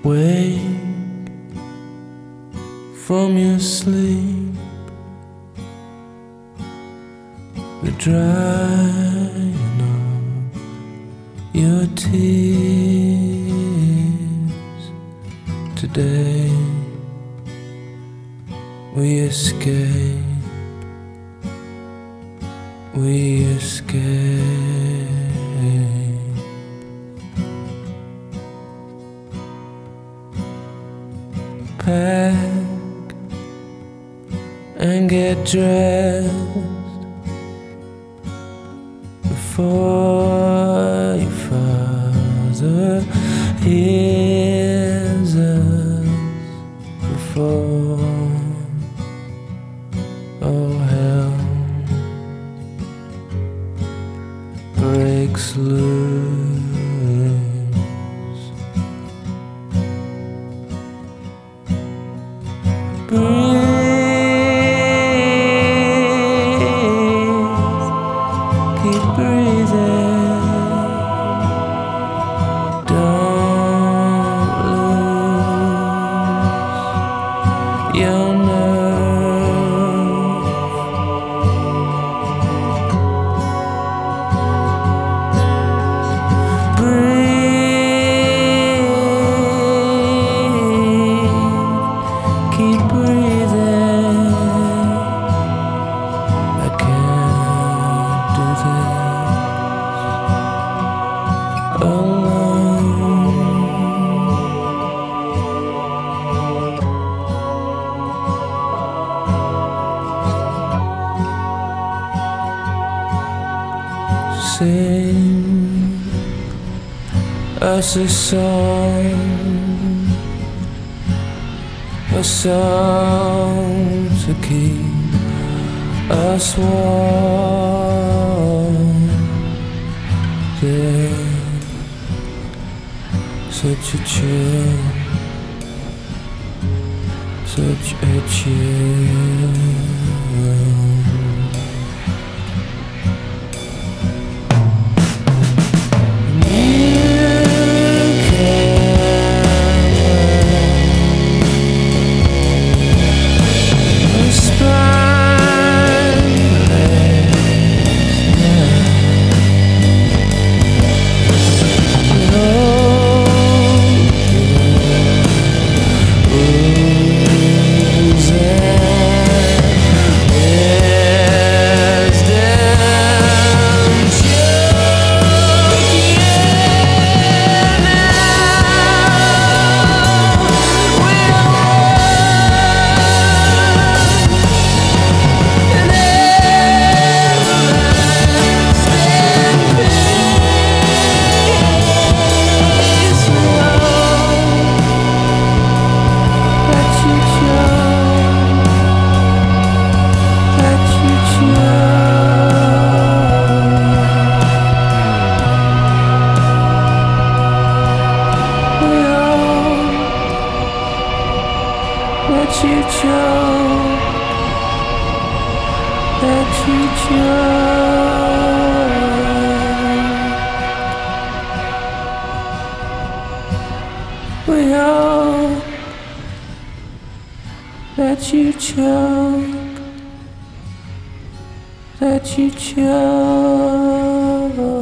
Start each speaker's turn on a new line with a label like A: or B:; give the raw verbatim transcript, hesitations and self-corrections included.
A: Wake from your sleep, the drying of your tears. Today we escape, we escape. Pack and get dressed before your father hears us, before all hell breaks loose. Keep breathing, don't lose your nerve. Breathe, keep breathing. I can't do this alone. Sing us a song, a song to keep us warm. There's such a chill, such a chill. Let you choke, let you choke. We all let you choke, let you choke.